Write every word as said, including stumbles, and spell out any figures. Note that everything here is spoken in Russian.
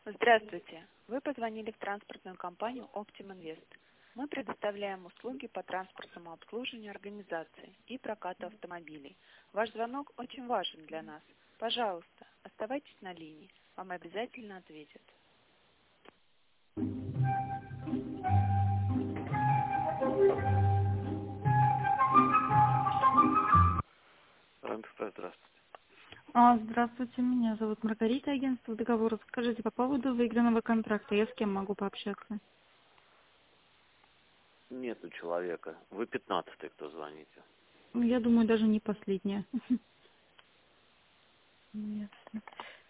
Здравствуйте. Вы позвонили в транспортную компанию Optim Invest. Мы предоставляем услуги по транспортному обслуживанию организации и прокату автомобилей. Ваш звонок очень важен для нас. Пожалуйста, оставайтесь на линии. Вам обязательно ответят. Рампфе, здравствуйте. А, здравствуйте, меня зовут Маргарита, агентство договоров. Скажите, по поводу выигранного контракта, я с кем могу пообщаться? Нету человека. Вы пятнадцатый, кто звоните. Ну, я думаю, даже не последняя. Нет.